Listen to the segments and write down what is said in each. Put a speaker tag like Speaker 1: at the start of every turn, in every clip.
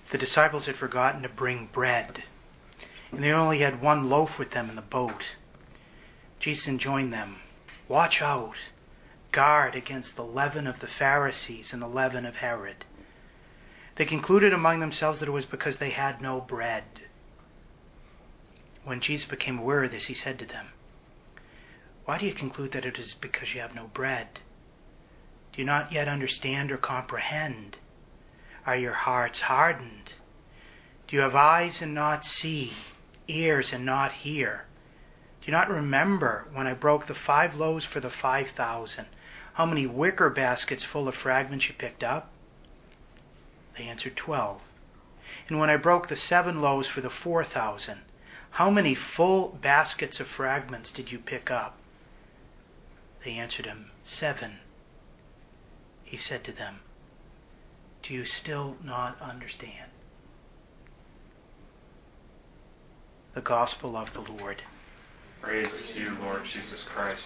Speaker 1: The disciples had forgotten to bring bread, and they only had one loaf with them in the boat. Jesus enjoined them, "Watch out, guard against the leaven of the Pharisees and the leaven of Herod." They concluded among themselves that it was because they had no bread. When Jesus became aware of this, he said to them, "Why do you conclude that it is because you have no bread? Do you not yet understand or comprehend? Are your hearts hardened? Do you have eyes and not see, ears and not hear? Do you not remember when I broke the 5 loaves for the 5,000, how many wicker baskets full of fragments you picked up?" They answered, 12. "And when I broke the 7 loaves for the 4,000, how many full baskets of fragments did you pick up?" They answered him, 7. He said to them, "Do you still not understand?" The Gospel of the Lord.
Speaker 2: Praise to you, Lord Jesus Christ.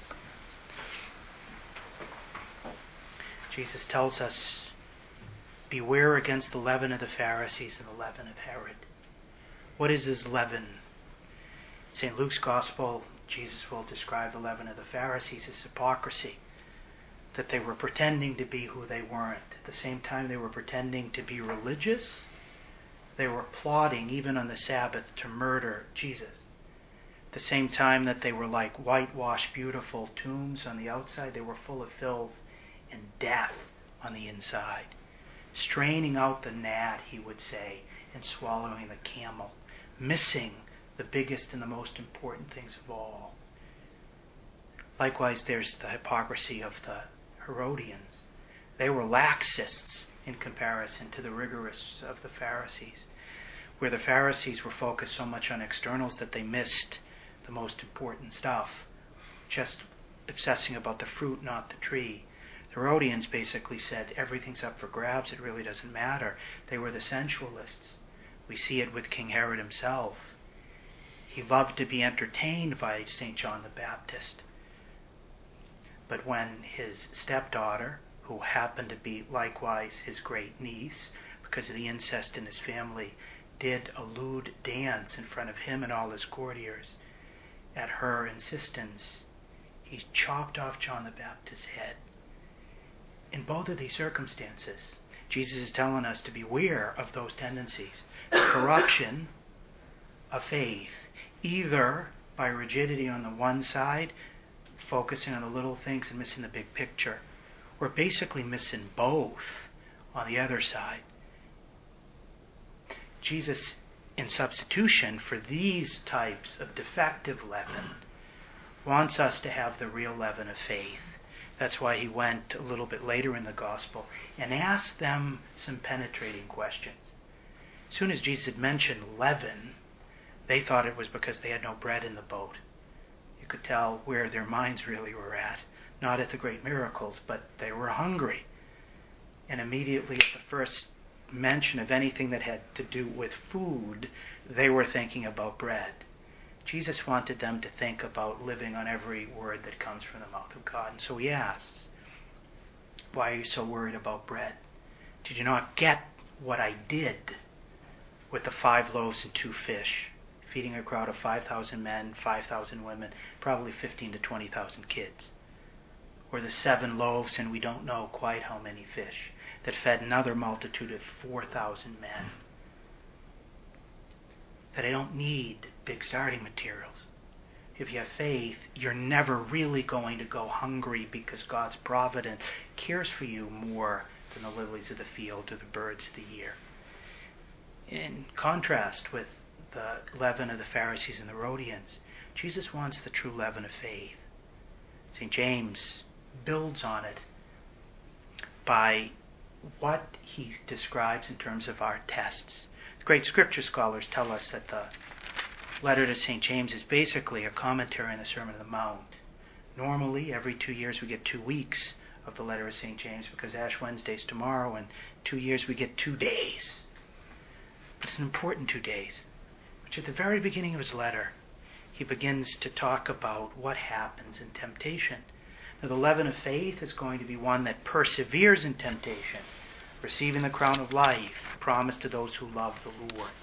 Speaker 1: Jesus tells us, beware against the leaven of the Pharisees and the leaven of Herod. What is this leaven? In St. Luke's Gospel, Jesus will describe the leaven of the Pharisees as hypocrisy, that they were pretending to be who they weren't. At the same time they were pretending to be religious, they were plotting, even on the Sabbath, to murder Jesus. At the same time that they were like whitewashed, beautiful tombs on the outside, they were full of filth and death on the inside. Straining out the gnat, he would say, and swallowing the camel, missing the biggest and the most important things of all. Likewise, there's the hypocrisy of the Herodians. They were laxists in comparison to the rigorous of the Pharisees, where the Pharisees were focused so much on externals that they missed the most important stuff, just obsessing about the fruit, not the tree. The Herodians basically said everything's up for grabs, it really doesn't matter. They were the sensualists. We see it with King Herod himself. He loved to be entertained by St. John the Baptist. But when his stepdaughter, who happened to be likewise his great niece, because of the incest in his family, did a lewd dance in front of him and all his courtiers, at her insistence, he chopped off John the Baptist's head. In both of these circumstances, Jesus is telling us to beware of those tendencies. The corruption of faith, either by rigidity on the one side, focusing on the little things and missing the big picture, or basically missing both on the other side. Jesus, in substitution for these types of defective leaven, wants us to have the real leaven of faith. That's why he went a little bit later in the Gospel and asked them some penetrating questions. As soon as Jesus had mentioned leaven, they thought it was because they had no bread in the boat. You could tell where their minds really were at. Not at the great miracles, but they were hungry. And immediately at the first mention of anything that had to do with food, they were thinking about bread. Jesus wanted them to think about living on every word that comes from the mouth of God. And so he asks, "Why are you so worried about bread? Did you not get what I did with the 5 loaves and 2 fish, feeding a crowd of 5,000 men, 5,000 women, probably 15 to 20,000 kids? Or the 7 loaves, and we don't know quite how many fish, that fed another multitude of 4,000 men? That I don't need big starting materials. If you have faith, you're never really going to go hungry because God's providence cares for you more than the lilies of the field or the birds of the air." In contrast with the leaven of the Pharisees and the Herodians, Jesus wants the true leaven of faith. St. James builds on it by what he describes in terms of our tests. The great scripture scholars tell us that the letter to St. James is basically a commentary on the Sermon on the Mount. Normally, every 2 years we get 2 weeks of the letter of St. James because Ash Wednesday's tomorrow, and 2 years we get 2 days. But it's an important 2 days, which at the very beginning of his letter, he begins to talk about what happens in temptation. Now, the leaven of faith is going to be one that perseveres in temptation, receiving the crown of life promised to those who love the Lord.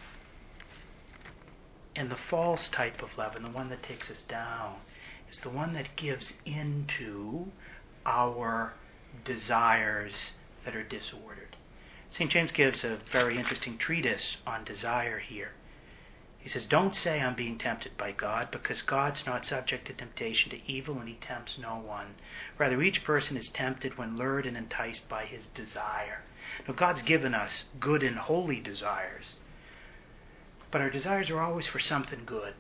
Speaker 1: And the false type of leaven, the one that takes us down, is the one that gives into our desires that are disordered. St. James gives a very interesting treatise on desire here. He says, don't say I'm being tempted by God, because God's not subject to temptation to evil, and he tempts no one. Rather, each person is tempted when lured and enticed by his desire. Now, God's given us good and holy desires, but our desires are always for something good.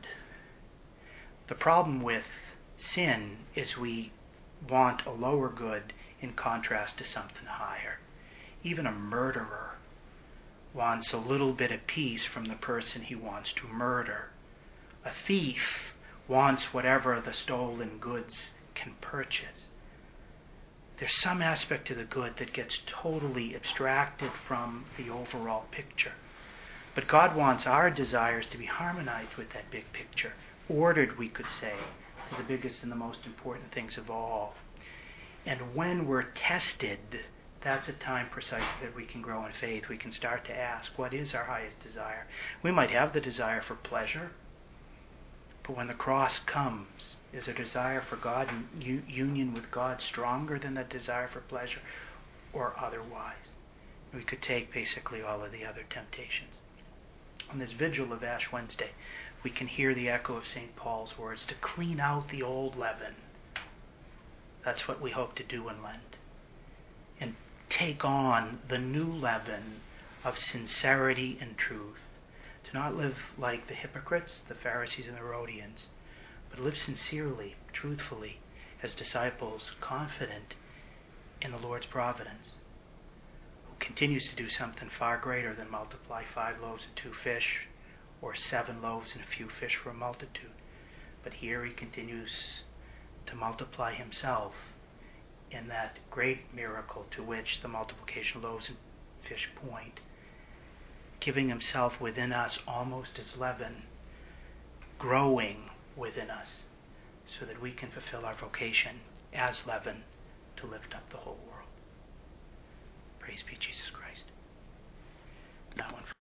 Speaker 1: The problem with sin is we want a lower good in contrast to something higher. Even a murderer wants a little bit of peace from the person he wants to murder. A thief wants whatever the stolen goods can purchase. There's some aspect to the good that gets totally abstracted from the overall picture. But God wants our desires to be harmonized with that big picture, ordered, we could say, to the biggest and the most important things of all. And when we're tested, that's a time precisely that we can grow in faith. We can start to ask, what is our highest desire? We might have the desire for pleasure, but when the cross comes, is a desire for God and union with God stronger than the desire for pleasure, or otherwise? We could take basically all of the other temptations. On this vigil of Ash Wednesday, we can hear the echo of St. Paul's words, to clean out the old leaven. That's what we hope to do in Lent. And take on the new leaven of sincerity and truth. To not live like the hypocrites, the Pharisees and the Herodians, but live sincerely, truthfully, as disciples, confident in the Lord's providence, who continues to do something far greater than multiply 5 loaves and 2 fish, or 7 loaves and a few fish for a multitude. But here he continues to multiply himself in that great miracle to which the multiplication of loaves and fish point, giving himself within us almost as leaven, growing within us, so that we can fulfill our vocation as leaven to lift up the whole world. Praise be Jesus Christ. Now and